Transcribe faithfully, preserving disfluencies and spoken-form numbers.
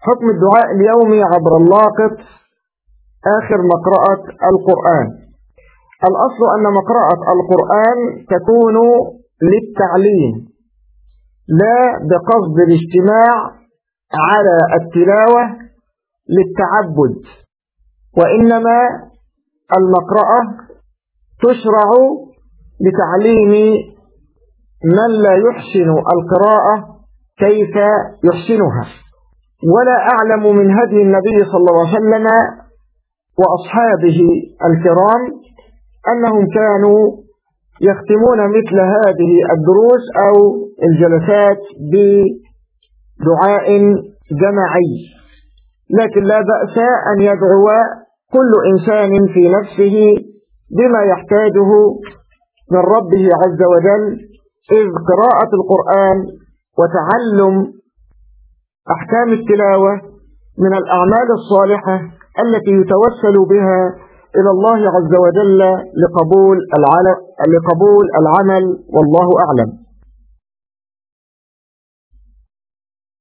حكم الدعاء اليومي عبر اللاقط آخر مقرأة القرآن. الأصل أن مقرأة القرآن تكون للتعليم لا بقصد الاجتماع على التلاوة للتعبد، وإنما المقرأة تشرع لتعليم من لا يحسن القراءة كيف يحسنها. ولا أعلم من هدي النبي صلى الله عليه وسلم وأصحابه الكرام أنهم كانوا يختمون مثل هذه الدروس أو الجلسات بدعاء جماعي، لكن لا بأس أن يدعو كل إنسان في نفسه بما يحتاجه من ربه عز وجل، إذ قراءة القرآن وتعلم أحكام التلاوة من الأعمال الصالحة التي يتوسل بها إلى الله عز وجل لقبول العمل، والله أعلم.